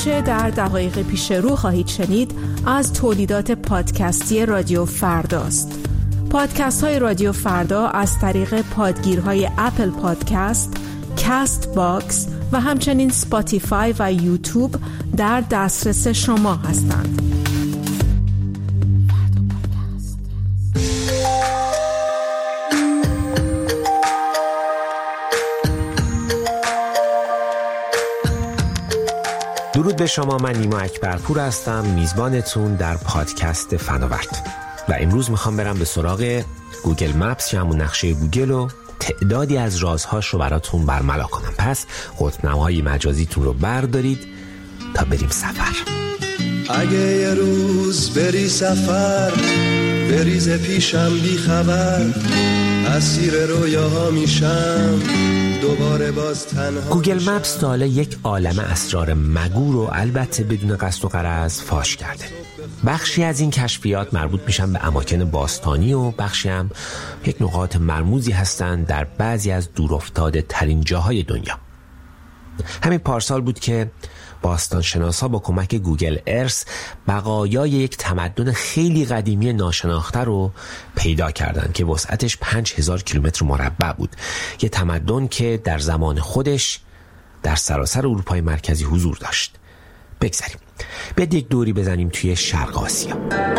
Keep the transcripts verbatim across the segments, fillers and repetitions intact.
آنچه در دقایق پیش رو خواهید شنید از تولیدات پادکستی رادیو فرداست. پادکست های رادیو فردا از طریق پادگیرهای اپل پادکست، کست باکس و همچنین سپاتیفای و یوتیوب در دسترس شما هستند. درود به شما، من نیما اکبرپور هستم، میزبانتون در پادکست فناورد و امروز میخوام برم به سراغ گوگل مپس یا همون نقشه گوگل و تعدادی از رازهاش رو براتون برملا کنم. پس قطب‌نماهای مجازیتون رو بردارید تا بریم سفر. اگه یه روز بری سفر، بریز پیشم بی خبر، اسیر رویاها میشم دوباره باز تنها. گوگل مپس تا حالا یک عالمه اسرار مگو رو البته بدون قصد و غرض فاش کرده. بخشی از این کشفیات مربوط میشن به اماکن باستانی و بخشی هم یک نقاط مرموزی هستن در بعضی از دورافتاده ترین جاهای دنیا. همین پارسال بود که باستانشناسا با کمک گوگل ارث بقایای یک تمدن خیلی قدیمی ناشناخته رو پیدا کردن که وسعتش پنج هزار کیلومتر مربع بود. یه تمدن که در زمان خودش در سراسر اروپای مرکزی حضور داشت. بگذاریم بیاید یک دوری بزنیم توی شرق آسیا.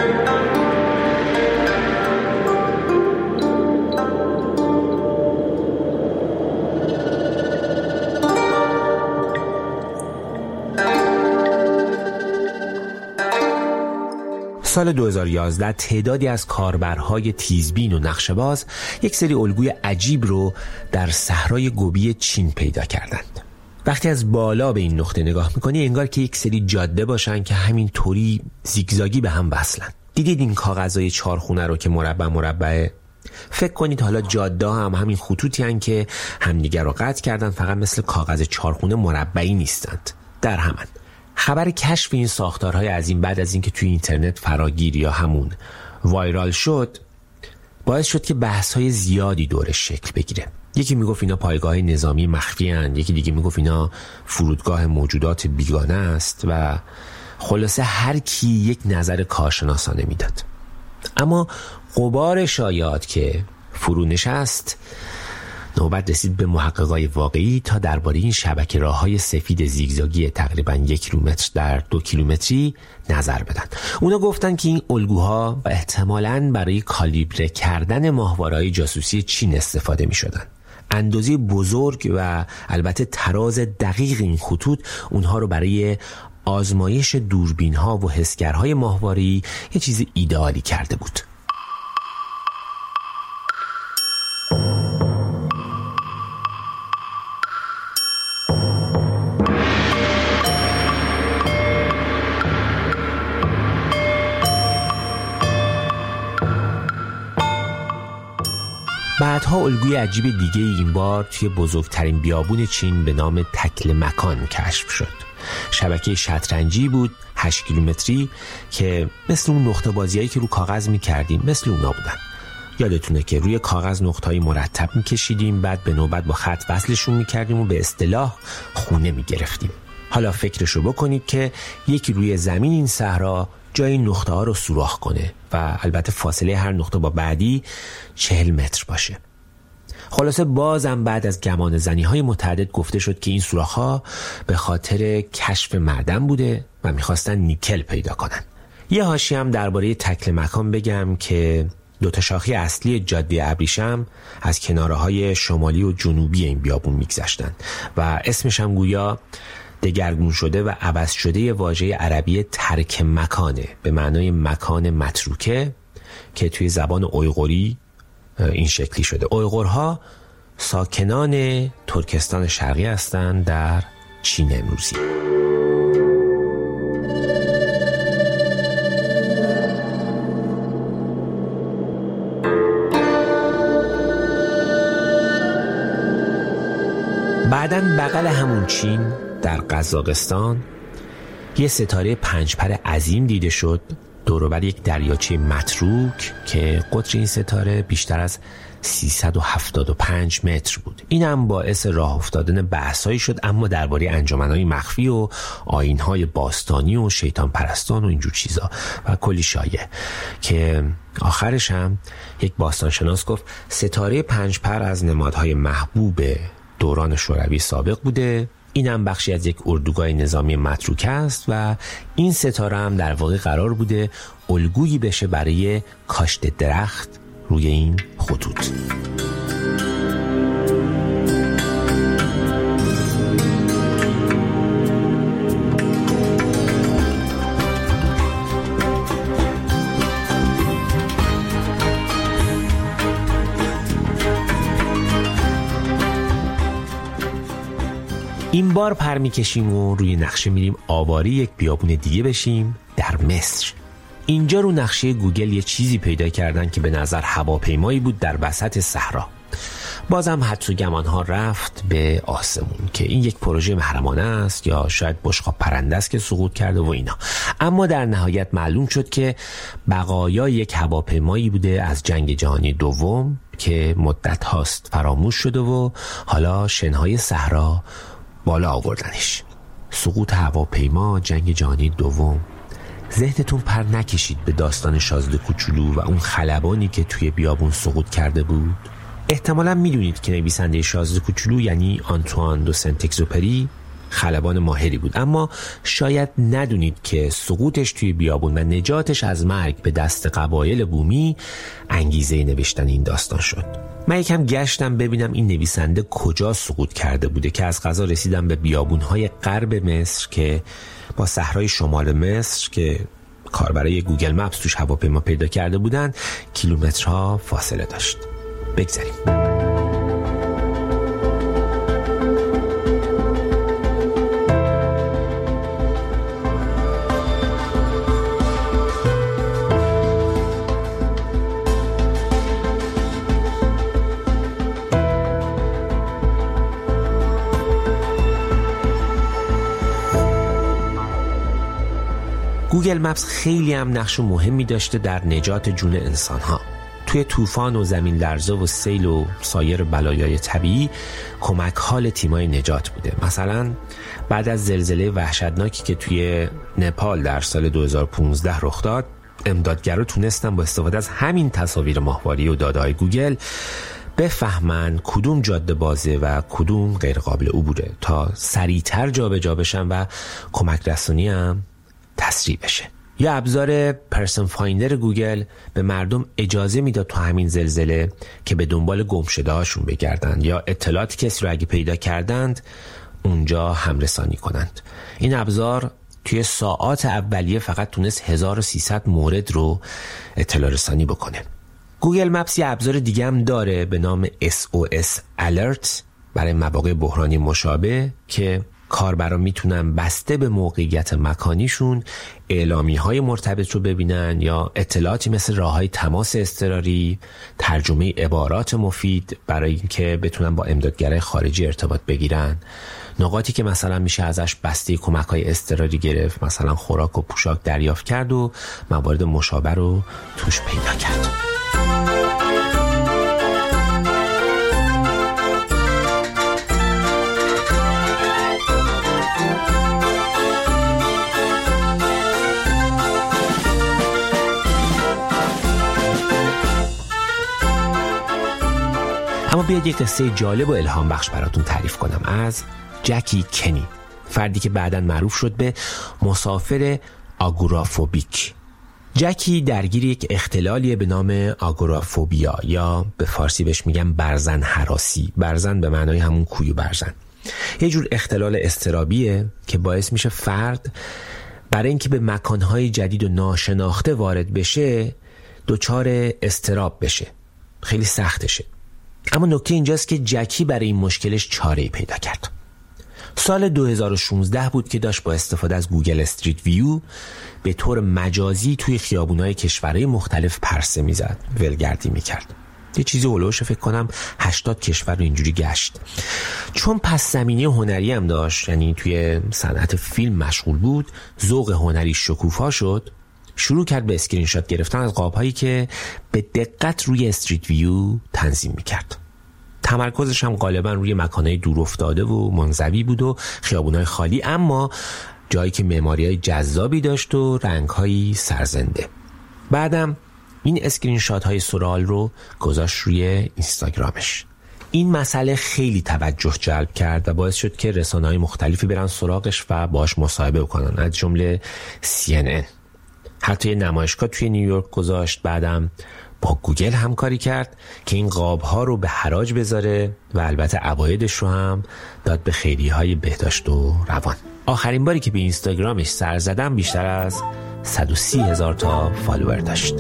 سال دو هزار و یازده تعدادی از کاربرهای تیزبین و نقشه‌باز یک سری الگوی عجیب رو در صحرای گوبی چین پیدا کردند. وقتی از بالا به این نقطه نگاه میکنی انگار که یک سری جاده باشن که همین طوری زیگزاگی به هم وصلن. دیدید این کاغذهای چارخونه رو که مربع مربعه؟ فکر کنید حالا جاده هم همین خطوطی هن که همدیگر رو قطع کردن، فقط مثل کاغذ چارخونه مربعی نیستند. در همان خبر کشف این ساختارهای عظیم بعد از اینکه توی اینترنت فراگیر یا همون وایرال شد، باعث شد که بحث‌های زیادی دورش شکل بگیره. یکی میگفت اینا پایگاه نظامی مخفی هن، یکی دیگه میگفت اینا فرودگاه موجودات بیگانه است و خلاصه هر کی یک نظر کارشناسانه میداد. اما غبار شایعات که فرو نشست، نوبت رسید به محققای واقعی تا درباره این شبکه راه‌های سفید زیگزاگی تقریباً یک کیلومتر در دو کیلومتری نظر بدن. اونا گفتن که این الگوها و احتمالاً برای کالیبره کردن ماهواره‌های جاسوسی چین استفاده می‌شدن. اندازه بزرگ و البته تراز دقیق این خطوط اونها رو برای آزمایش دوربین‌ها و حسگرهای ماهواره‌ای یه چیز ایدئالی کرده بود. بعدها الگوی عجیب دیگه این بار توی بزرگترین بیابون چین به نام تکل مکان کشف شد. شبکه شطرنجی بود هشت کیلومتری که مثل اون نقطه بازیایی که رو کاغذ می‌کردیم مثل اونا بودن. یادتونه که روی کاغذ نقطه‌های مرتب می‌کشیدیم، بعد به نوبت با خط وصلشون می‌کردیم و به اصطلاح خونه می‌گرفتیم. حالا فکرشو بکنید که یکی روی زمین این صحرا جای نقطه ها رو سوراخ کنه و البته فاصله هر نقطه با بعدی چهل متر باشه. خلاصه بازم بعد از گمان زنی های متعدد گفته شد که این سوراخ ها به خاطر کشف معدن بوده و میخواستن نیکل پیدا کنن. یه حاشیه هم درباره تکل مکان بگم که دوتا شاخه اصلی جاده ابریشم از کناره های شمالی و جنوبی این بیابون میگذشتن و اسمش هم گویا دگرگون شده و عوض شده واژه عربی ترک مکانه به معنای مکان متروکه که توی زبان اویغوری این شکلی شده. اویغورها ساکنان ترکستان شرقی هستند در چین امروزی. بعدن بغل همون چین در قزاقستان یه ستاره پنجپر عظیم دیده شد دور و بر یک دریاچه متروک که قطر این ستاره بیشتر از سیصد و هفتاد و پنج متر بود. این هم باعث راه افتادن بحثایی شد، اما درباره انجمنهای مخفی و آیین‌های باستانی و شیطان پرستان و اینجور چیزا و کلی شایعه که آخرش هم یک باستانشناس گفت ستاره پنج پر از نمادهای محبوب دوران شوروی سابق بوده. این هم بخشی از یک اردوگاه نظامی متروکه است و این ستاره هم در واقع قرار بوده الگویی بشه برای کاشت درخت روی این خطوط. این بار پر میکشیم و روی نقشه میریم آواری یک بیابون دیگه بشیم در مصر. اینجا رو نقشه گوگل یه چیزی پیدا کردن که به نظر هواپیمایی بود در وسط صحرا. بازم حدس و گمان ها رفت به آسمون که این یک پروژه محرمانه است یا شاید بشقاب پرنده است که سقوط کرده و اینا. اما در نهایت معلوم شد که بقایای یک هواپیمایی بوده از جنگ جهانی دوم که مدت هاست فراموش شده و حالا شنهای صحرا بالا آوردنش. سقوط هواپیما، جنگ جهانی دوم. ذهنتون پر نکشید به داستان شازده کوچولو و اون خلبانی که توی بیابون سقوط کرده بود؟ احتمالا میدونید که نویسنده شازده کوچولو یعنی آنتوان دو سنت اگزوپری خلبان ماهری بود، اما شاید ندونید که سقوطش توی بیابون و نجاتش از مرگ به دست قبایل بومی انگیزه نوشتن این داستان شد. من یکم گشتم ببینم این نویسنده کجا سقوط کرده بوده که از قضا رسیدم به بیابون‌های غرب مصر که با صحرای شمال مصر که کاربرای گوگل مپس توش هواپیما پیدا کرده بودن کیلومترها فاصله داشت. بگذاریم. گوگل مپس خیلی هم نقش مهمی داشته در نجات جون انسان‌ها. توی طوفان و زمین لرزه و سیل و سایر بلایای طبیعی کمک حال تیمای نجات بوده. مثلا بعد از زلزله وحشتناکی که توی نپال در سال دو هزار و پانزده رخ داد، امدادگرا تونستن با استفاده از همین تصاویر ماهواری و داده‌های گوگل بفهمن کدوم جاده بازه و کدوم غیر قابل عبوره تا سریعتر جابجا بشن و کمک رسانی هم تسریع بشه. یا ابزار پرسن فایندر گوگل به مردم اجازه میداد تو همین زلزله که به دنبال گمشده هاشون بگردن یا اطلاعات کسی رو اگه پیدا کردند اونجا همرسانی کنند. این ابزار توی ساعات اولیه فقط تونست هزار و سیصد مورد رو اطلاع رسانی بکنه. گوگل مپس یه ابزار دیگه هم داره به نام اس او اس Alert برای مواقع بحرانی مشابه که کاربران میتونن بسته به موقعیت مکانیشون اعلامیه‌های مرتبط رو ببینن یا اطلاعاتی مثل راه‌های تماس اضطراری، ترجمه عبارات مفید برای اینکه بتونن با امدادگرای خارجی ارتباط بگیرن، نقاطی که مثلا میشه ازش بسته کمک‌های اضطراری گرفت، مثلا خوراک و پوشاک دریافت کرد و موارد مشابه رو توش پیدا کرد. اما بیاید یک قصه جالب و الهام بخش براتون تعریف کنم از جکی کنی، فردی که بعداً معروف شد به مسافر آگورافوبیک. جکی درگیر یک اختلالی به نام آگورافوبیا یا به فارسی بهش میگم برزن هراسی. برزن به معنای همون کوی برزن. یه جور اختلال اضطرابیه که باعث میشه فرد برای اینکه به مکانهای جدید و ناشناخته وارد بشه دچار اضطراب بشه. خیلی سختشه. اما نکته اینجاست که جکی برای این مشکلش چاره‌ای پیدا کرد. سال دو هزار و شانزده بود که داشت با استفاده از گوگل استریت ویو به طور مجازی توی خیابون‌های کشورهای مختلف پرسه می‌زد، ولگردی می‌کرد. یه چیزی هولوش فکر کنم هشتاد کشور رو اینجوری گشت. چون پس زمینه هنری هم داشت، یعنی توی صنعت فیلم مشغول بود، ذوق هنری شکوفا شد، شروع کرد به اسکرین شات گرفتن از قاب‌هایی که به دقت روی استریت ویو تنظیم می‌کرد. تمرکزش هم غالبا روی مکان‌های دور افتاده و منزوی بود و خیابون‌های خالی، اما جایی که معماری‌های جذابی داشت و رنگ‌های سرزنده. بعدم این اسکرین شات های سورال رو گذاشت روی اینستاگرامش. این مسئله خیلی توجه جلب کرد و باعث شد که رسانه‌های مختلفی برن سراغش و باهاش مصاحبه کنن، از جمله سی ان ان. حتی یه نمایشگاه توی نیویورک گذاشت. بعدم با گوگل همکاری کرد که این قاب‌ها رو به حراج بذاره و البته عوایدش رو هم داد به خیریه‌های بهداشت و روان. آخرین باری که به اینستاگرامش سر زدم بیشتر از صد و سی هزار تا فالوور داشت.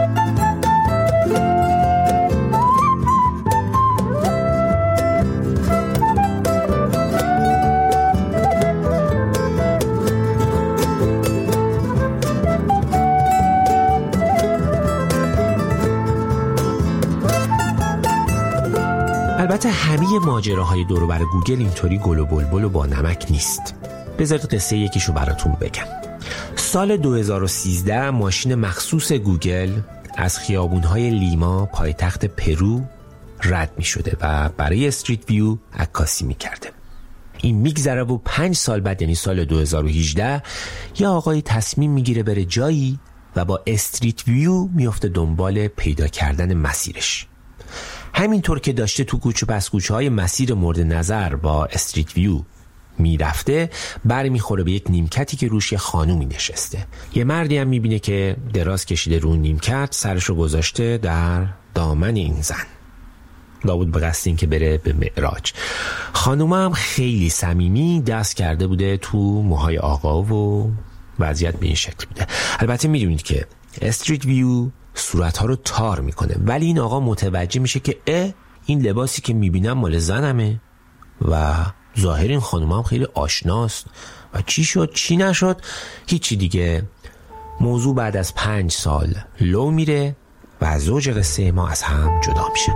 البته همه ماجراهای دور و بر گوگل اینطوری گل و بلبل و با نمک نیست. بذارید قصه یکیشو براتون بگم. سال دو هزار و سیزده ماشین مخصوص گوگل از خیابونهای لیما پایتخت پرو رد می شده و برای استریت ویو عکاسی می کرده. این میگذره و پنج سال بعد، یعنی سال دو هزار و هجده، یه آقای تصمیم میگیره بره جایی و با استریت ویو میفته دنبال پیدا کردن مسیرش. همینطور که داشته تو کوچه پس کوچه های مسیر مورد نظر با استریت ویو میرفته، بر میخوره به یک نیمکتی که روش یه خانومی نشسته. یه مردی هم میبینه که دراز کشیده رو نیمکت، سرشو گذاشته در دامن این زن، لابد به قصد این که بره به معراج. خانوم هم خیلی صمیمی دست کرده بوده تو موهای آقا و وضعیت به این شکل بوده. البته میدونید که استریت ویو صورتها رو تار میکنه، ولی این آقا متوجه میشه که اه این لباسی که میبینم مال زنمه و ظاهر این خانوم هم خیلی آشناست. و چی شد چی نشد هیچی دیگه. موضوع بعد از پنج سال لو میره و زوج قصه ما از هم جدا میشه.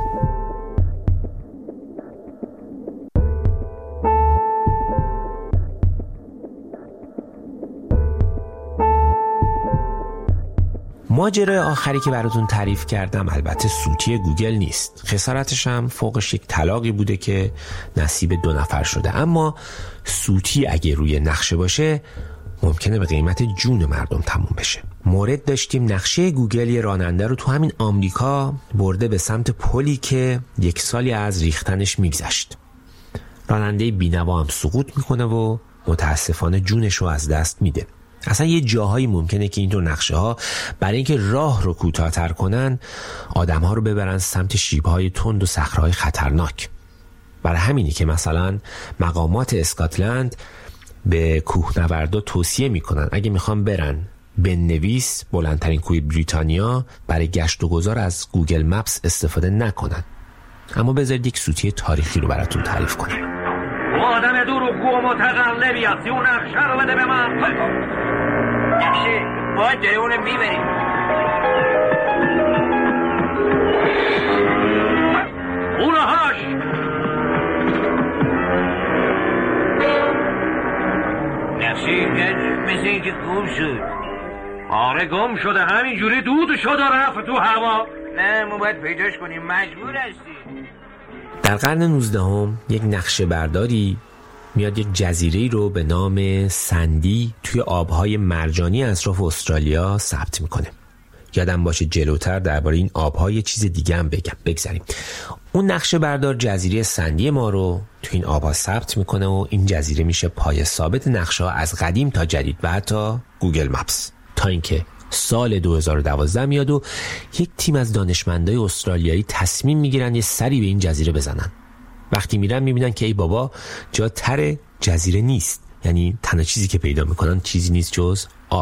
ماجرای آخری که براتون تعریف کردم البته سوتی گوگل نیست. خسارتش هم فوقش یک طلاقی بوده که نصیب دو نفر شده. اما سوتی اگه روی نقشه باشه ممکنه به قیمت جون مردم تموم بشه. مورد داشتیم نقشه گوگل یه راننده رو تو همین آمریکا برده به سمت پلی که یک سالی از ریختنش میگذشت. راننده بینوا هم سقوط میکنه و متاسفانه جونش رو از دست میده. اصلا یه جاهایی ممکنه که اینطور نقشه ها برای اینکه راه رو کوتاه‌تر کنن آدم ها رو ببرن سمت شیب‌های تند و صخره‌های خطرناک. برای همینی که مثلا مقامات اسکاتلند به کوهنوردا توصیه میکنن اگه میخوان برن بن نویس، بلندترین کوه بریتانیا، برای گشت و گذار از گوگل مپس استفاده نکنن. اما بذارید یک سوتی تاریخی رو براتون تعریف کنم. آدم دروغگو و متقلبی هستی، اون نقشه رو بده به من. نقشه باید جای اونو میبریم. اونهاش نقشه اینجا مثل اینکه گم شد. آره گم شده، همینجوری دود شد و رفت تو هوا. نه ما باید پیداش کنیم، مجبور هستیم. در قرن نوزدهم یک نقشه برداری میاد یک جزیره‌ای رو به نام سندی توی آبهای مرجانی اطراف استرالیا ثبت میکنه. یادم باشه جلوتر درباره این آبها یه چیز دیگه هم بگم. بگذاریم. اون نقشه بردار جزیره سندی ما رو توی این آبها ثبت میکنه و این جزیره میشه پای ثابت نقشه ها از قدیم تا جدید و حتی گوگل مپس. تا اینکه سال دو هزار و دوازده میاد و یک تیم از دانشمندای استرالیایی تصمیم میگیرن یه سری به این جزیره بزنن. وقتی میرن میبینن که ای بابا جا تر جزیره نیست، یعنی تنها چیزی که پیدا میکنن چیزی نیست جز آب.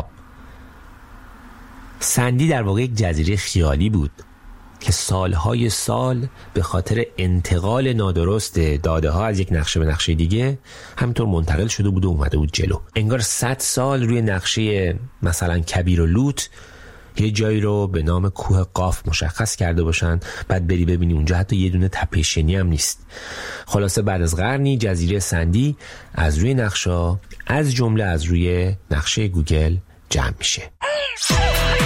سندی در واقع یک جزیره خیالی بود که سالهای سال به خاطر انتقال نادرست داده ها از یک نقشه به نقشه دیگه همینطور منتقل شده بود و اومده بود جلو. انگار صد سال روی نقشه مثلا کبیر و لوت یه جایی رو به نام کوه قاف مشخص کرده باشن، بعد بری ببینی اونجا حتی یه دونه تپه شنی هم نیست. خلاصه بعد از قرنی جزیره سندی از روی نقشه، از جمله از روی نقشه گوگل جمع میشه.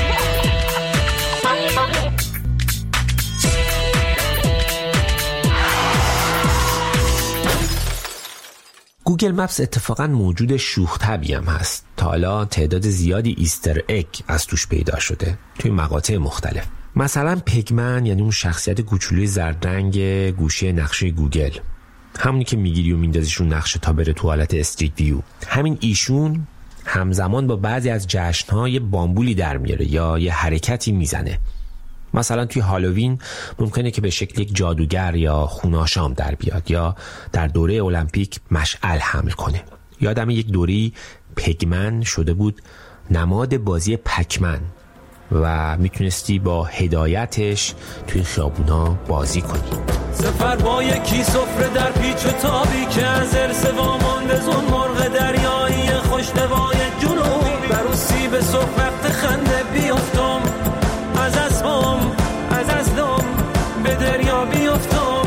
گوگل مپس اتفاقاً موجود شوخ طبعی هم هست. تا حالا تعداد زیادی ایستر اگ از توش پیدا شده توی مقاطع مختلف. مثلا پگمن، یعنی اون شخصیت کوچولوی زرد رنگ گوشه نقشه گوگل، همونی که میگیری و میندازیش رو نقشه تا بره تو حالت استریت ویو، همین ایشون همزمان با بعضی از جشن‌های بامبولی در میاره یا یه حرکتی میزنه. مثلا توی هالووین ممکنه که به شکل یک جادوگر یا خوناشام در بیاد، یا در دوره المپیک مشعل حمل کنه. یادم یک دوری پگمن شده بود نماد بازی پکمن و میتونستی با هدایتش توی خیابونا بازی کنی. سفر با یکی سفره در پیچ و تابی که از ارث وامانده زون مرغ دریایی خوشنوای جنوبی بروسی به صبح وقت خنده بیافتم از اسبم از ازدم به دریا بیافتم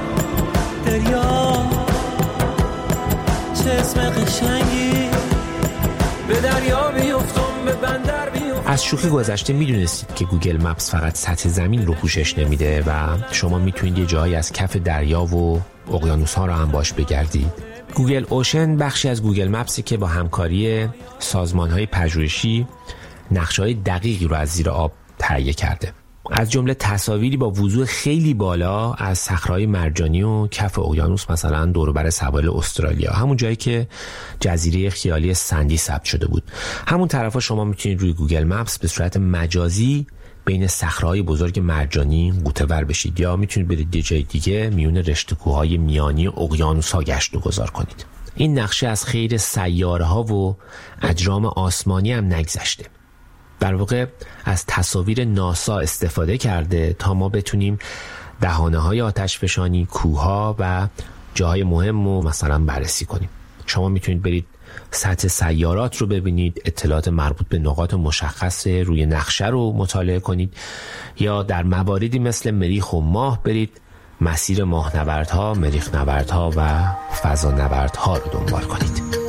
دریا چه اسم قشنگی به دریا بیافتم به بندر بیافتم. از شوخی گذشته میدونستید که گوگل مپس فقط سطح زمین رو پوشش نمیده و شما میتونید یه جایی از کف دریا و اقیانوس ها رو هم باش بگردید. گوگل اوشن بخشی از گوگل مپسی که با همکاری سازمان های پژوهشی نقشه های دقیقی رو از زیر آب تهیه کرده، از جمله تصاویری با وضوح خیلی بالا از صخره‌های مرجانی و کف اقیانوس، مثلا دور و بر سواحل استرالیا، همون جایی که جزیره خیالی سندی ثبت شده بود. همون طرفا شما میتونید روی گوگل مپس به صورت مجازی بین صخره‌های بزرگ مرجانی غوطه‌ور بشید، یا میتونید برید یه جای دیگه میون رشته کوه‌های میانی اقیانوس‌ها گشت و گذار کنید. این نقشه از خیر سیاره‌ها و اجرام آسمانی هم نگذشته. در واقع از تصاویر ناسا استفاده کرده تا ما بتونیم دهانه‌های آتشفشانی، کوه‌ها و جاهای مهم رو مثلا بررسی کنیم. شما میتونید برید سطح سیارات رو ببینید، اطلاعات مربوط به نقاط مشخص روی نقشه رو مطالعه کنید، یا در مواردی مثل مریخ و ماه برید مسیر ماهنوردها، مریخ نوردها و فضانوردها رو دنبال کنید.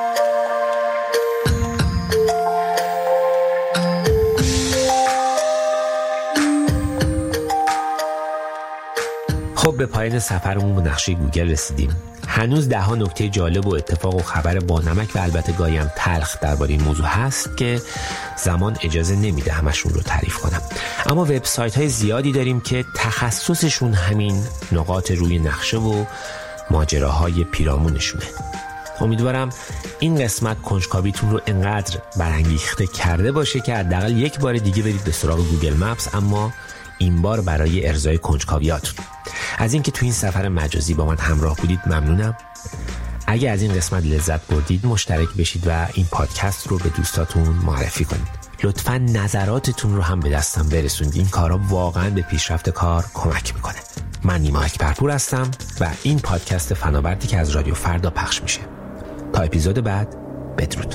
خب به پایان سفرمون به نقشه گوگل رسیدیم. هنوز ده ها نکته جالب و اتفاق و خبر با نمک و البته گاهی هم تلخ درباره این موضوع هست که زمان اجازه نمیده همشون رو تعریف کنم. اما وبسایت های زیادی داریم که تخصصشون همین نقاط روی نقشه و ماجراهای پیرامونشونه. امیدوارم این قسمت کنجکاویتون رو انقدر برانگیخته کرده باشه که حداقل یک بار دیگه برید به سراغ گوگل مپس، اما این بار برای ارضای کنجکاویاتون. از اینکه تو این سفر مجازی با من همراه بودید ممنونم. اگه از این قسمت لذت بردید مشترک بشید و این پادکست رو به دوستاتون معرفی کنید. لطفاً نظراتتون رو هم به دستم برسونید. این کارا واقعاً به پیشرفت کار کمک میکنه. من نیما اکبرپور هستم و این پادکست فناوردی که از رادیو فردا پخش میشه. تا اپیزود بعد، بدرود.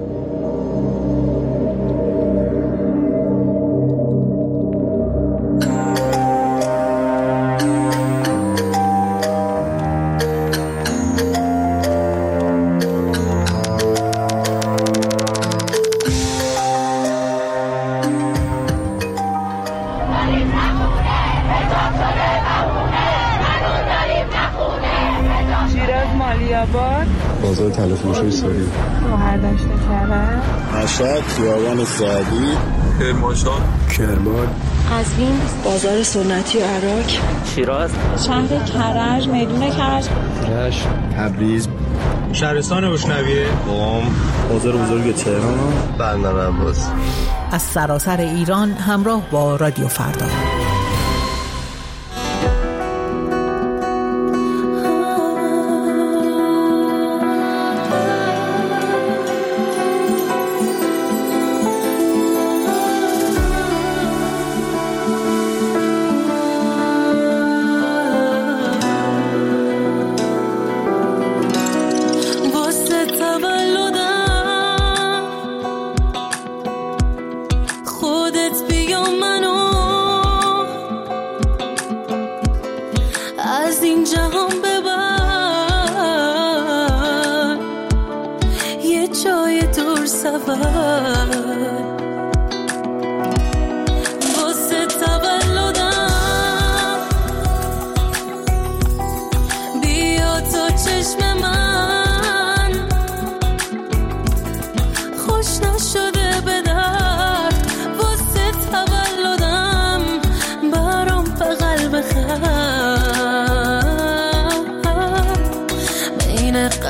بازار تلفروشی ساری روهر داشته کرده مشهد خیابان سعدی کرمانشاه کرمان قزوین بازار سنتی عراق شیراز شهر کرج میدون کرج رشت تبریز شهرستان روشنویه قم بازار بزرگ تهران بندر عباس. از سراسر ایران همراه با رادیو فردا. خودت بیا منو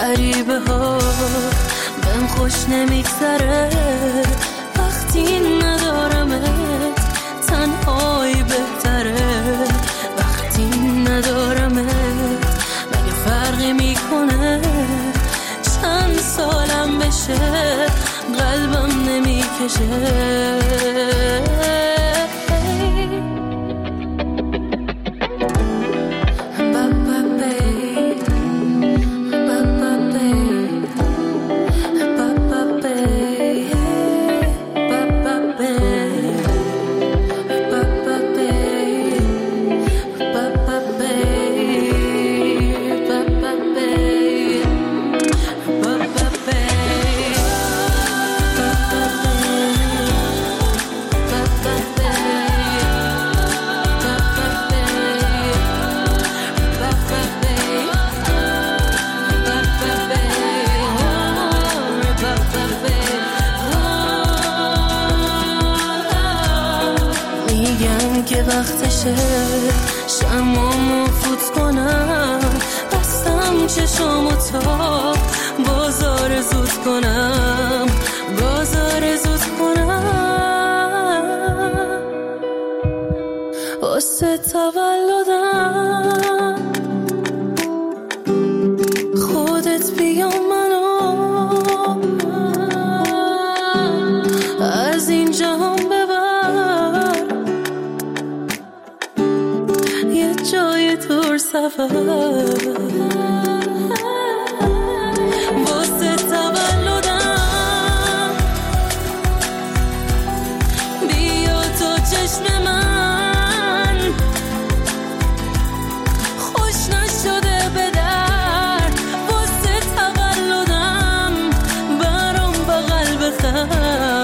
غریبه ها بهم خوش نمیگذره وقتی ندارمت، تنهایی بهتره وقتی ندارمت. مگه فرقی میکنه چند سالم بشه قلبم نمیکشه. وقتشه شمامو فوت کنم، بستم چشامو تا بازار زود کنم، بازار زود کنم. واسه تولدم خودت بیا منو از این جهان ببر، جای دور سفر. واسه تولدم بیا تو چشم من، خوش نشده به در. واسه تولدم برام بغل بخر.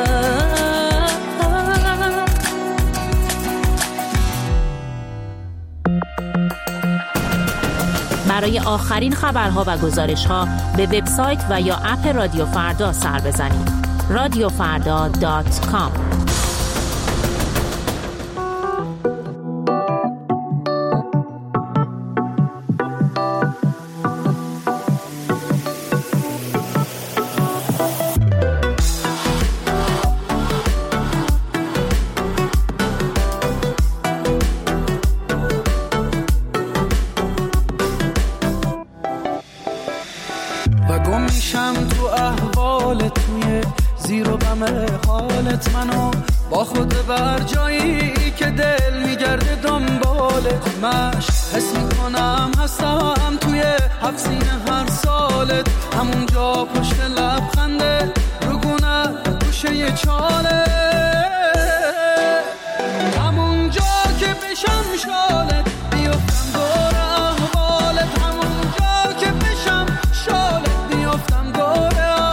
برای آخرین خبرها و گزارش‌ها به وبسایت و یا اپ رادیو فردا سر بزنید. رادیو فردا دات کام. حالت منو با خود بر جایی که دل میگرده دنبالت، مش حس میکنم هستم توی هفت سینه هر سالت، همونجا پشت لبخنده رگونه گوشه یه چاله، همونجا که بشم شالت بیفتم دور احوالت، همونجا که بشم شالت بیفتم دور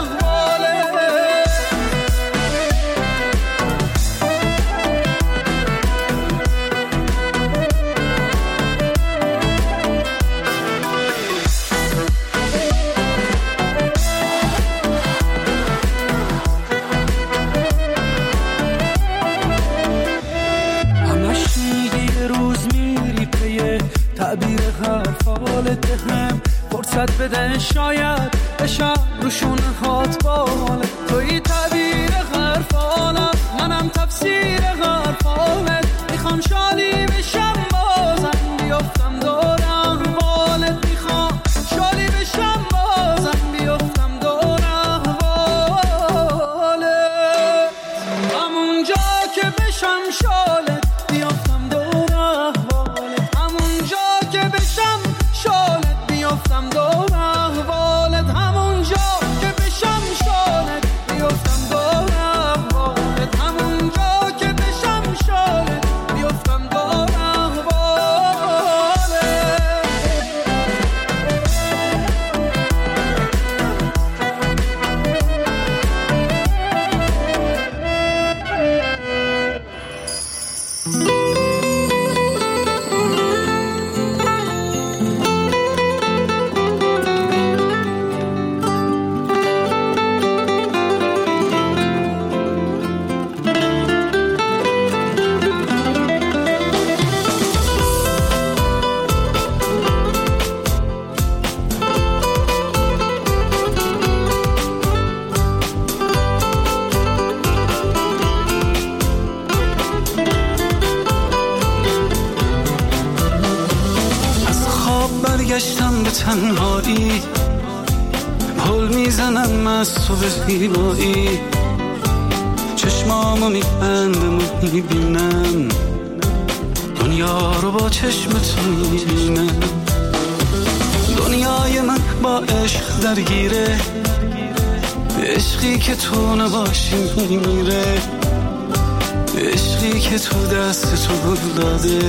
تعبیر حرفالت هم فرصت بده شاید بشم روشون هات بالت، توی تعبیر حرفالت منم تفسیر حرفالت، میخوام شالی بشم بازم بیفتم دور احوالت، میخوام شالی بشم بازم بیفتم دور احوالت، همونجا که بشم شالت بیفتم دور احوالت، همونجا که بشم شالت بیفتم دور احوالت، همونجا که بشم شالت بیفتم دور احوالت، همونجا که بشم شالت بیفتم دور برگشتم به تنهایی، پل میزنم از تو به زیبایی، چشمامو میبندم و میبینم دنیا رو با چشم تو میبینم. دنیای من با عشق درگیره، عشقی که تو نباشی میمیره، عشقی که تو دست تو گل داده،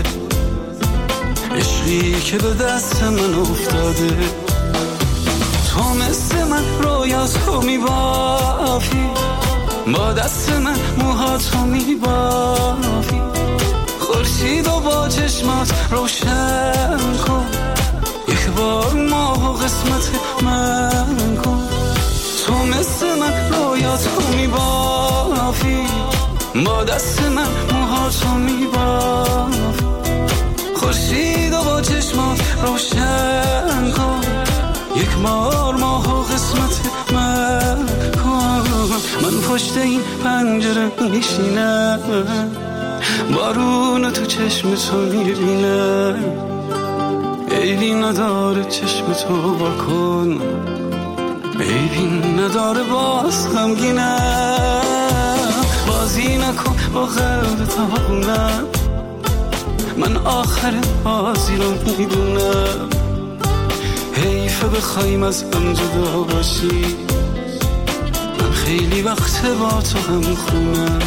عشقی که به دست من افتاده. تو مثل من رویاتو میبافی، با دست من موهاتو میبافی، خورشید و با چشمات روشن کن، یک بار ماه و قسمت من کن. تو مثل من رویاتو میبافی، با دست من موهاتو میبافی، خورشید و با چشمات روشن کن، یک بار ماه و قسمت من کن. من پشت این پنجره میشینم، بارون تو چشم تو میبینم، عیبی نداره چشم تو بکن، عیبی نداره باز غمگینم. بازی نکن با قلب تاونم، من آخر بازی رو میدونم. حیفه بخوایم از هم جدا باشی، من خیلی وقت با تو هم خونم.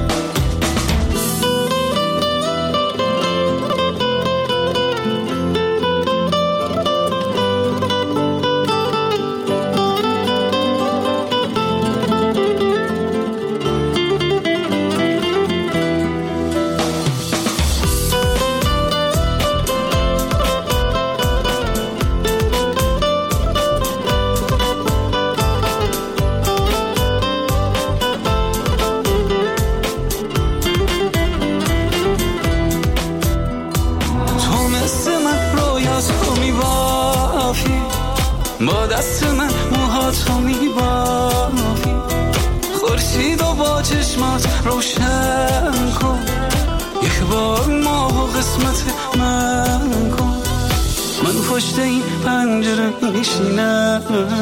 با دست من موهاتو میبافی، خورشید و با چشمات روشن کن، یک بار ماه و قسمت من کن. من پشت این پنجره میشینم،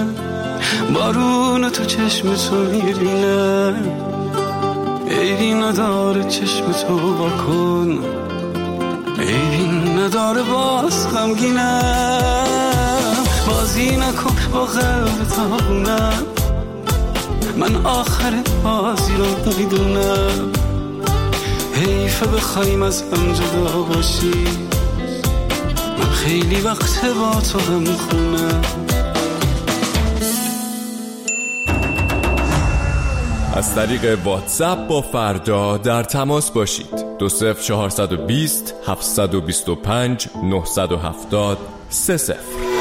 بارون تو چشم تو میبینم، عیبی نداره چشم تو بکن، عیبی نداره باز غمگینم. بازی نکن با قلب تاونم، من آخر بازی رو میدونم. حیفه بخوایم از هم جدا باشی، من خیلی وقت با تو هم خونم. از طریق واتساپ با فردا در تماس باشید. دو صفر چهارصد و بیست هفتصد و بیست و پنج نهصد و هفتاد سه صفر.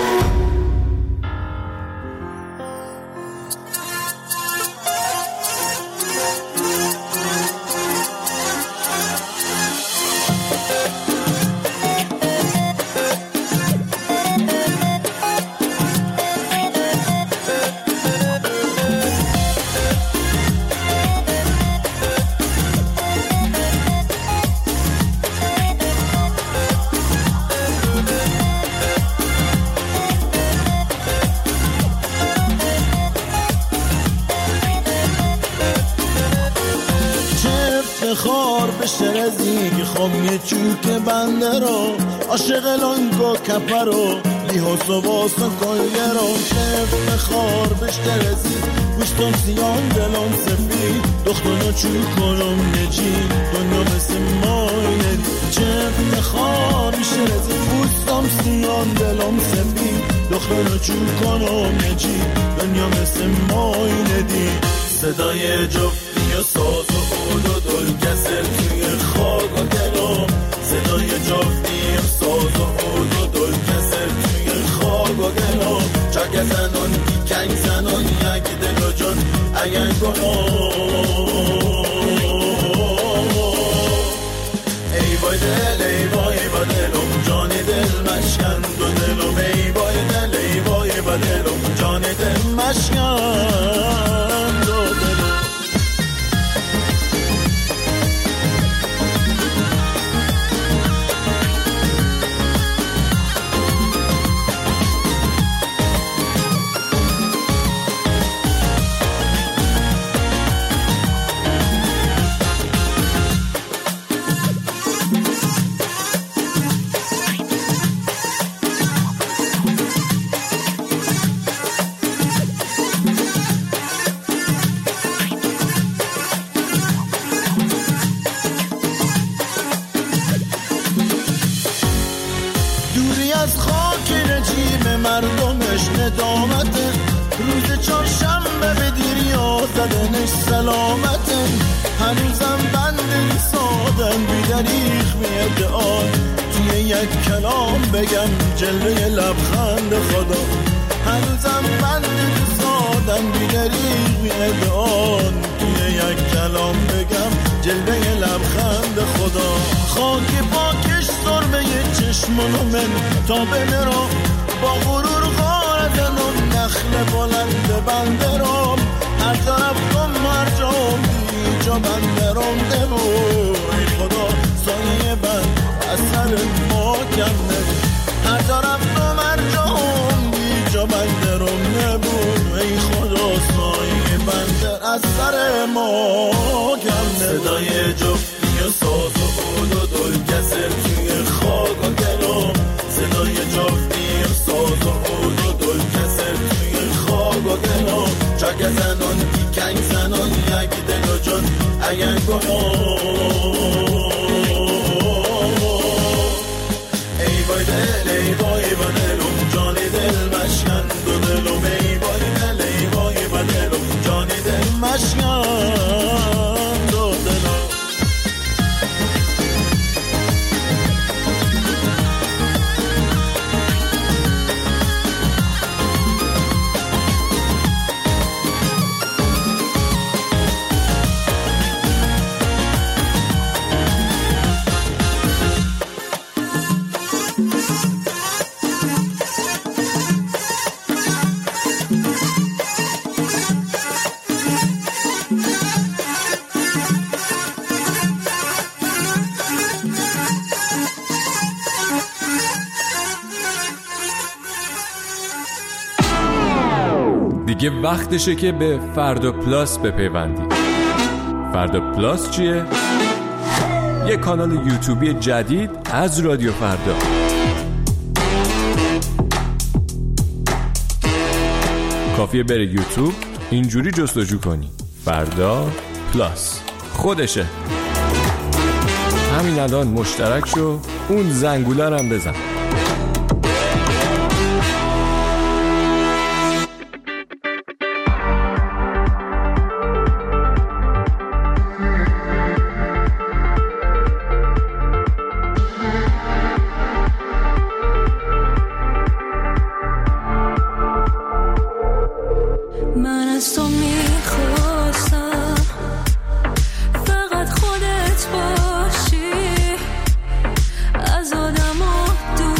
خار به شرزی خم یه چوک بنده رو عاشق لنگو کپر رو لیهاس و واسا کلگه رو شفت خار به شرزی گوشتم سیان دلم سفید دختانو چوک کنم نجی دنیا مثل مای شفت خار به شرزی گوشتم سیان دلم سفید دختانو چوک کنم نجی دنیا مثل مای ندی صدای جفتی و ساز و خود و دل کسر توی خاک و دلم صدای جفتی و ساز و خود و دل کسر توی خاک و دلم چک زنان کنگ زنان یک دل و جان اگر گناه ای بای دل ای بای با دلم جان دل مشکن دو دلم ای بای دل ای بای با دلم جان دل مشکن دو دلم زدنش سلامته، هنوزم بند سادن بیدریخ میده آن توی یک کلام بگم جلوه لبخند خدا، هنوزم بند سادن بیدریخ میده آن توی یک کلام بگم جلوه لبخند خدا. خاک پاکش سرمه چشمونو من تا بمیرم، با غرور غاردن و نخل بلند بندرم، هر طرف کن مرجام جا بندرم دمو ای خدا سایه بند از سر ما کم نبو، هر طرف کن مرجام جا بندرم نبو ای خدا سایه بندر از سر ما کم نبو. صدای جفتی و ساز و بود و دل کسر توی خاک و گلم، صدای جفتی و ساز و بود و دل کسر توی خاک و گلم، چاک زنان کنگ زنان یک دل و جان اگر گناه. ای وای دل ای وای و دلم جان دل مشکن دو دلم، ای وای دل ای وای و دلم جان دل مشکن دو دلم. دیگه وقتشه که به فردا پلاس بپیوندید. فردا پلاس چیه؟ یه کانال یوتیوبی جدید از رادیو فردا. کافیه بری یوتیوب اینجوری جستجو کنی فردا پلاس، خودشه. همین الان مشترک شو، اون زنگوله رو هم بزن. من از تو میخواستم فقط خودت باشی، از آدم ها دور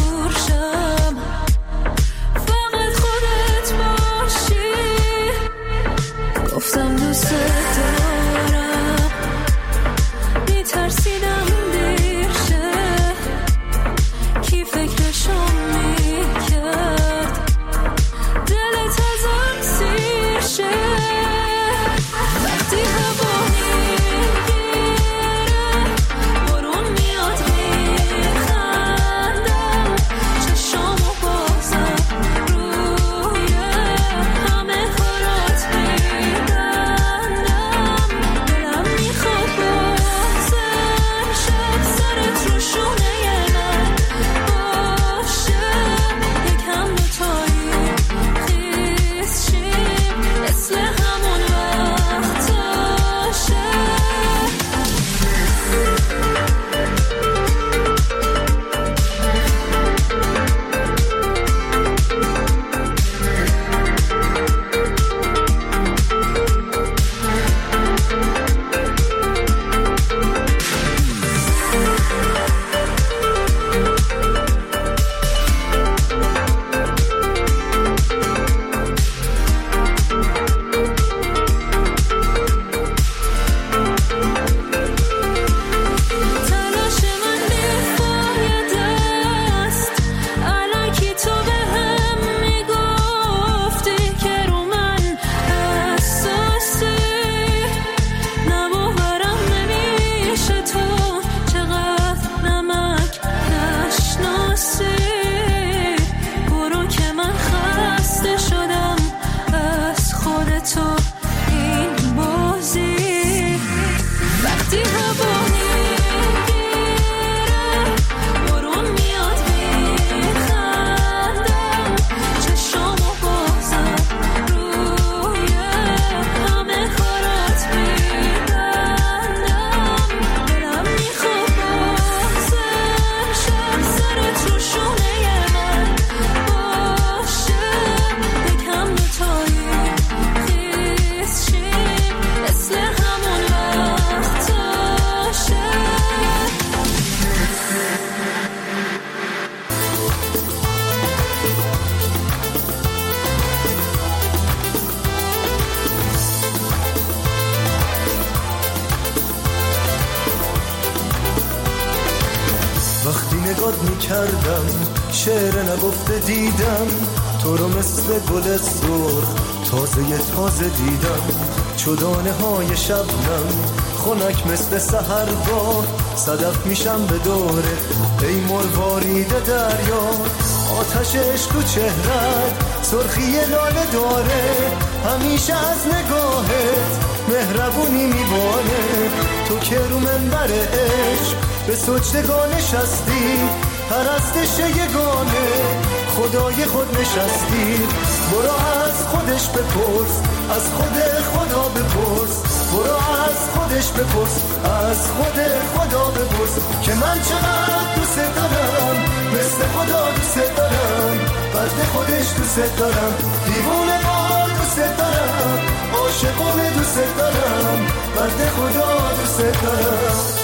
وقتی نگات میکردم شعر نگفته دیدم تو رو مثل گل سرخ تازه تازه دیدم چو دانه های شبنم خنک مثل سحرگاه صدف میشم به دوره ای مروارید دریا آتش عشق و چهرت سرخی لاله داره همیشه از نگاهت مهربونی میباره تو که رو منبر عشق به سجدگاه نشستی پرستش یگانه خدای خود نشستی برو از خودش بپرس از خود خدا بپرس برو از خودش بپرس از خود خدا بپرس که من چقدر دوست دارم مثل خدا دوست دارم بنده خودش دوست دارم دیوونه بار دوست دارم عاشقانه دوست دارم بنده خدا دوست دارم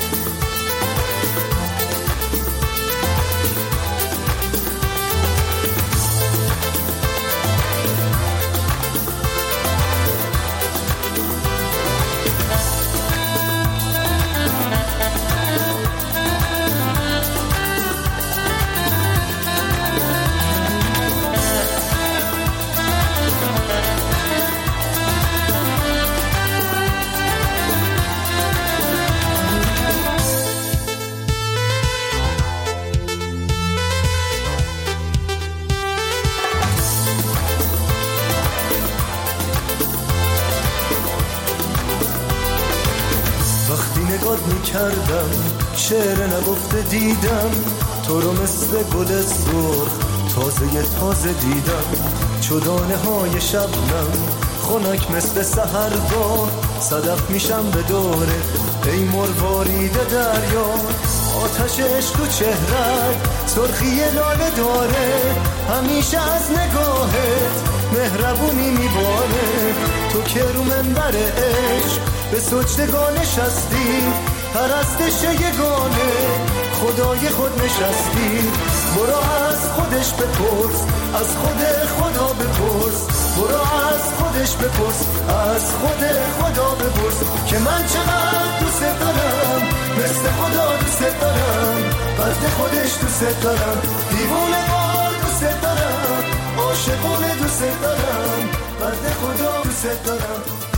کردم شعر نگفته دیدم تو رو مثل گل سرخ تازه تازه دیدم چو دانه های شبنم خنک مثل سحرگاه صدف میشم به دوره ای مروارید دریا آتش عشق و چهرت سرخی لاله داره همیشه از نگاهت مهربونی میباره تو که رو منبر عشق به سجدگاه نشستی پرستش یگانه خدای خود نشستی برو از خودش بپرس از خود خدا بپرس برو از خودش بپرس از خود خدا بپرس که من چقدر دوست دارم مثل خدا دوست دارم بنده خودش دوست دارم دیوونه بار دوست دارم عاشقانه دوست دارم بنده خدا دوست دارم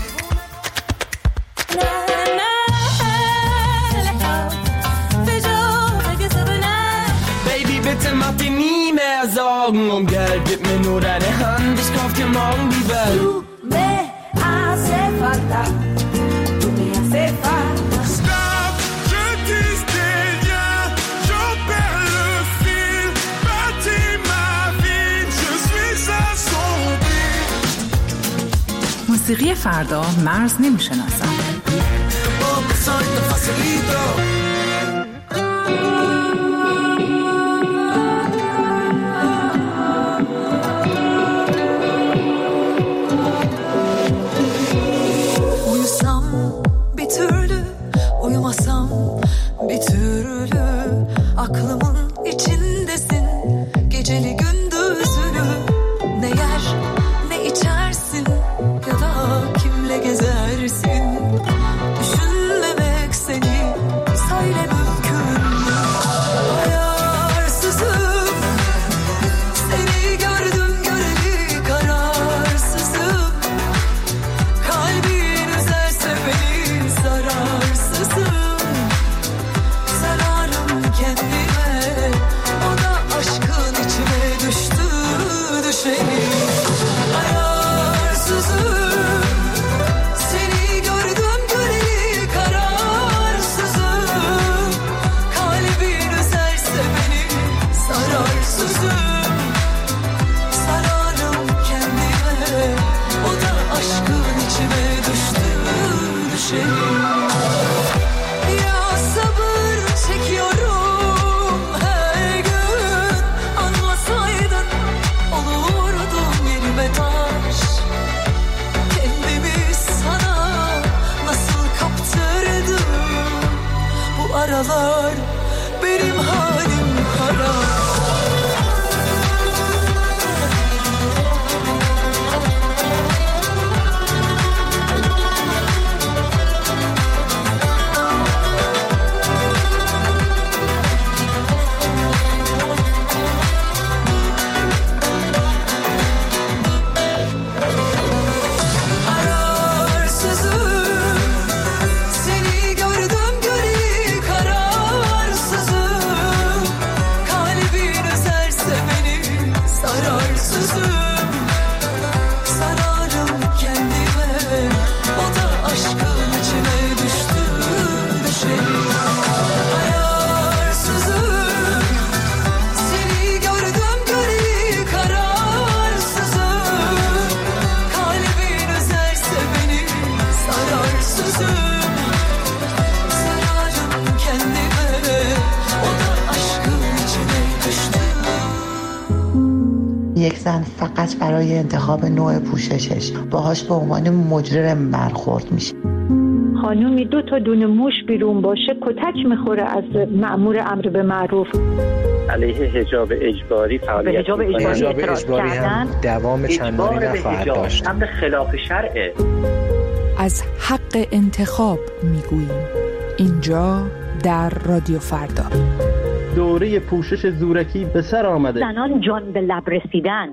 Bitte mach dir nie mehr Sorgen um Geld, gib mir nur deine Hand, ich kauf dir morgen die Welt. Du me hace falta, tu me hace falta. Stop, je distingue, je perds le fil, bâtis ma vie, je suis à son beat. موسیقی فردا مرز نمیشناسم. Oh, soy tan facilito. Uyumasam bir türlü aklımın içindesin geceli gündüzünü ne yer ne içersin ya da kimle gezersin düşünmemek seni söyle mümkün mü ayarsızım seni gördüm göreli kararsızım kalbin üzerse beni zararsızım zararım kendime یک زن فقط برای انتخاب نوع پوششش باهاش به عنوان مجرم برخورد میشه. خانومی دو تا دونه موش بیرون باشه کتک میخوره از مأمور امر به معروف. علیه حجاب اجباری فعالیت حجاب اجباری, حجاب اجباری هم دوام چندانی نخواهد داشت. امر خلاف شرعه. از حق انتخاب میگوییم اینجا در رادیو فردا. دوره پوشش زورکی به سر آمده. زنان جان به لب رسیدن.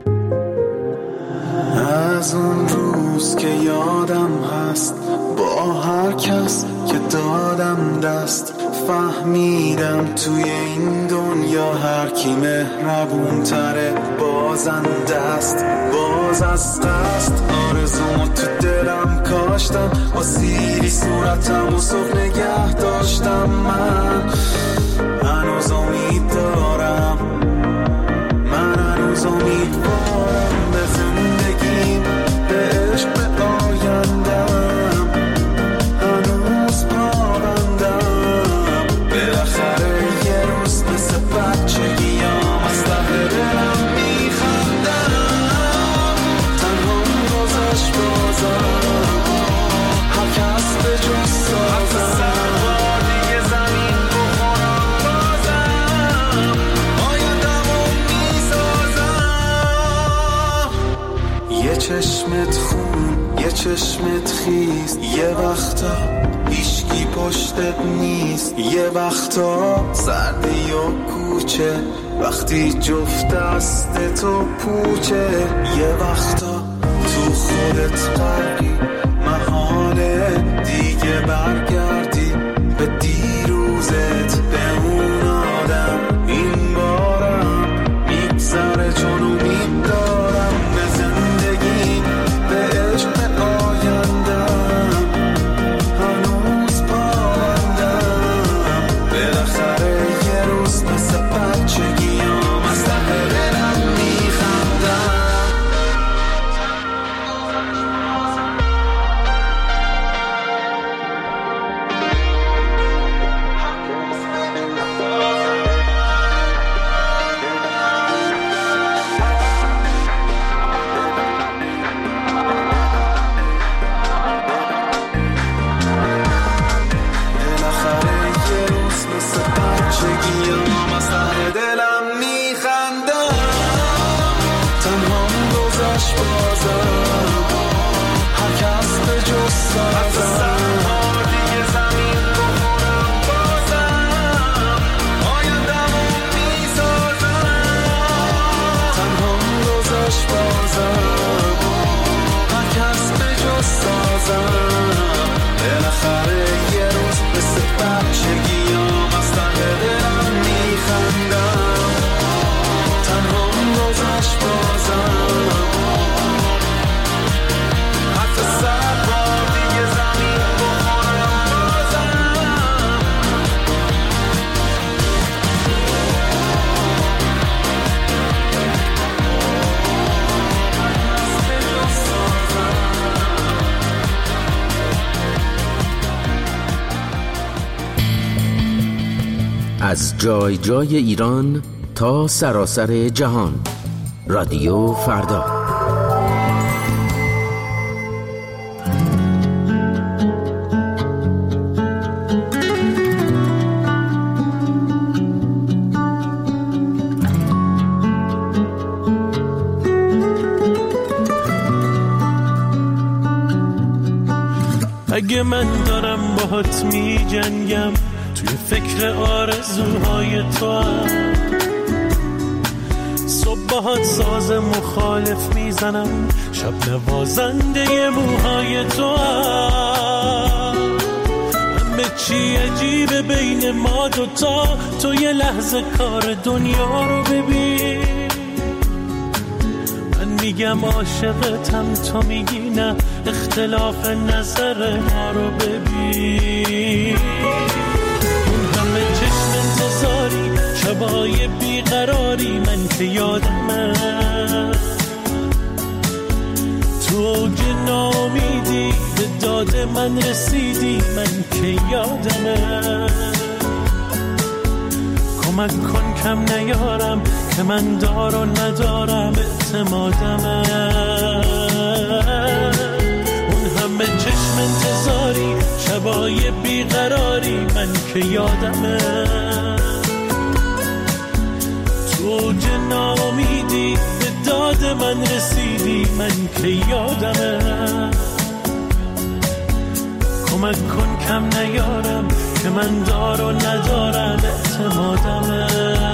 از اون روز که یادم هست با هر کس که دادم دست فهمیدم توی این دنیا هر کی مهربون تره بازنده است. باز از قصد آرزومو تو دلم کاشتم با سیری صورتم و صبح نگه داشتم. من هنوز امید دارم، من هنوز امیدوارم به زندگیم، به عشق، به آیندم، هنوز پابندم. بالاخره یه روز مثل بچگیام از ته دلم میخندم. تنهام گذشت بازم هر کس به جز سازم. یه چشمت خون، یه چشمت خیز، یه وقتا هیشکی پشتت نیست، یه وقتا سردی و کوچه وقتی جفت دست تو پوچه، یه وقتا تو خودت غرقی محاله دیگه برگردی به دیروزت، به اون آدم. این بارم میگذره چون امید دارم به زندگی، به عشق، به آیندم، هنوز پابندم. بالاخره یه روز مثل بچگیام از ته دلم میخندم. از جای جای ایران تا سراسر جهان، رادیو فردا. اگه من دارم باهات می جنگم توی فکر آرزوهای تو هم، صبح باهات ساز مخالف میزنم، شب نوازنده موهای تو هم. همه چی عجیبه بین ما دوتا، تو یه لحظه کار دنیا رو ببین. من میگم عاشقتم، تو میگی نه، اختلاف نظر ما رو ببین. اون همه چشم انتظاری، شبای بیقراری، من که یادمه تو اوج ناامیدی به داد من رسیدی، من که یادمه کمک کن کم نیارم که من دار و ندارم اعتمادمه. اون همه چشم انتظاری، شبای بیقراری، من که یادمه. تو اوج ناامیدی به داد من رسیدی، من که یادمه. کمک کن کم نیارم که من دار و ندارم اعتمادمه.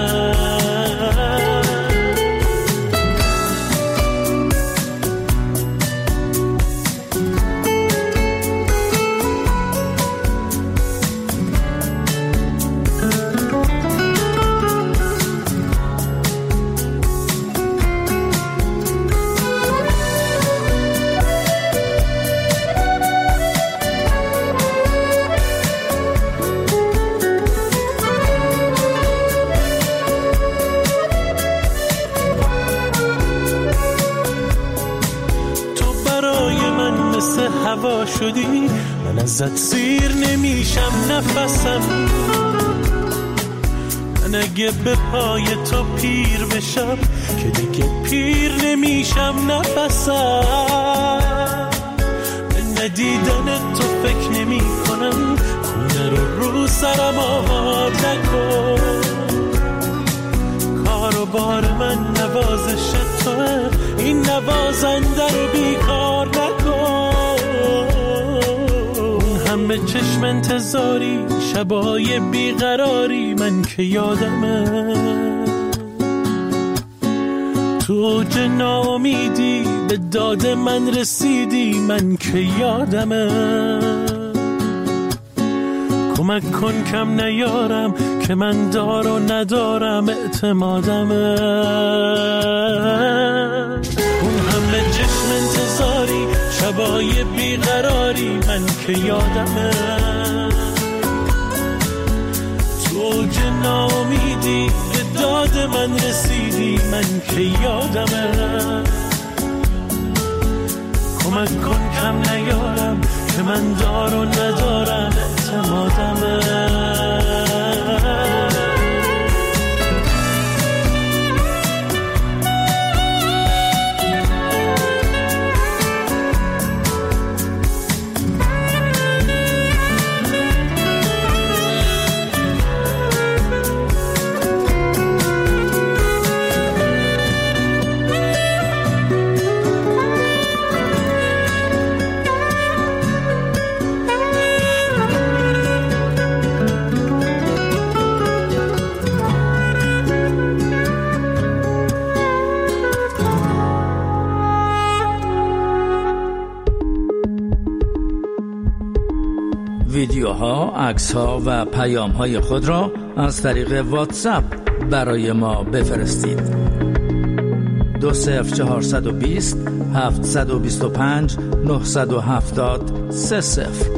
هوا شدی، من ازت سیر نمیشم نفسم. من اگه به پای تو پیر بشم که دیگه پیر نمیشم نفسم. به ندیدن تو فکر نمی کنم، خونه رو رو سرم آب نکن. کار و بار من نوازش توه، این نوازنده رو بیکار نکن. همه چشم انتظاری، شبای بیقراری، من که یادمه. تو اوج ناامیدی به داد من رسیدی، من که یادمه. کمک کن کم نیارم که من دار و ندارم اعتمادمه. اون همه چشم انتظاری، شبای بیقراری، من که یادمه. تو اوج ناامیدی به داد من رسیدی، من که یادمه. کمک کن کم نیارم که من دار و ندارم اعتمادمه. ویدیوها، عکس‌ها و پیام‌های خود را از طریق واتساپ برای ما بفرستید. دو صفر چهارصد و بیست هفتصد و بیست و پنج نهصد و هفتاد سه صفر.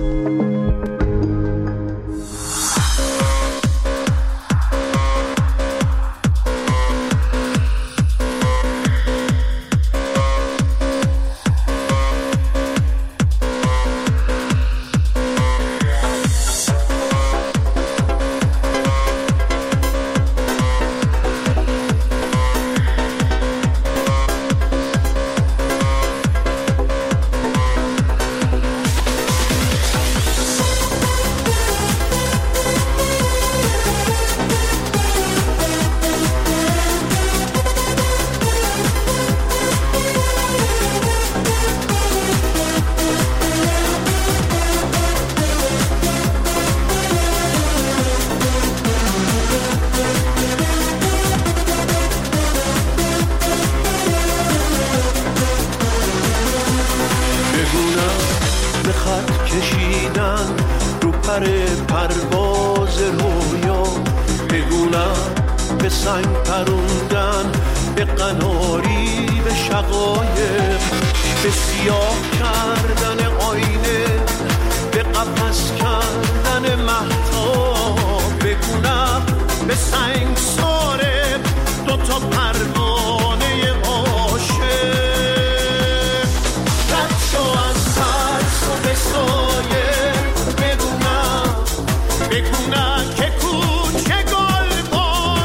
بگونا که کوچه گل با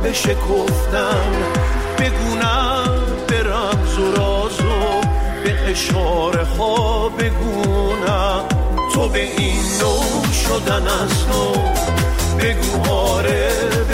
بشکفتم، بگونم به رمز و راز و به اشاره ها بگونم، تو به این نوع شدن از نو بگو آره